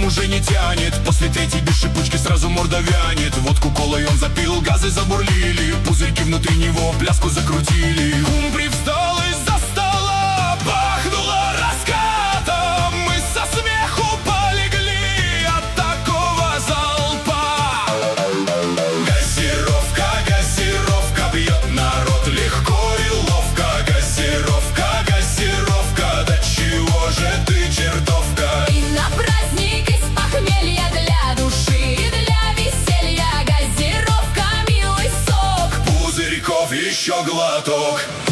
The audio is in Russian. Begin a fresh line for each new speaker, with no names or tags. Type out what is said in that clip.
уже не тянет. После третьей без шипучки сразу морда вянет. Водку колой он запил, газы забурлили, пузырьки внутри него пляску закрутили. Кум привстал из-за стола, пахнуло раскатом. Мы со смеху полегли от такого залпа. Газировка, газировка бьет народ легко и ловко. Газировка, газировка, да чего же ты чертовка?
И на праздник из похмелья для души и для веселья. Газировка, милый сок,
Пузырьков еще глоток.